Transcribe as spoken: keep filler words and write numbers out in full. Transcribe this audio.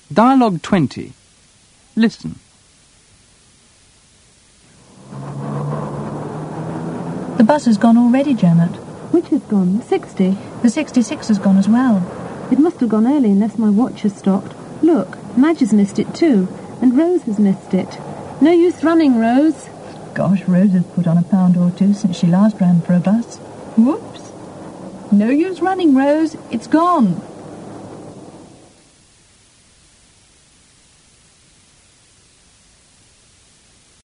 Dialogue twenty. Listen. The bus has gone already, Janet. Which has gone? The sixty? The sixty-six has gone as well. It must have gone early unless my watch has stopped. Look, Madge has missed it too, and Rose has missed it. No use running, Rose. Gosh, Rose has put on a pound or two since she last ran for a bus. Whoops. No use running, Rose. It's gone.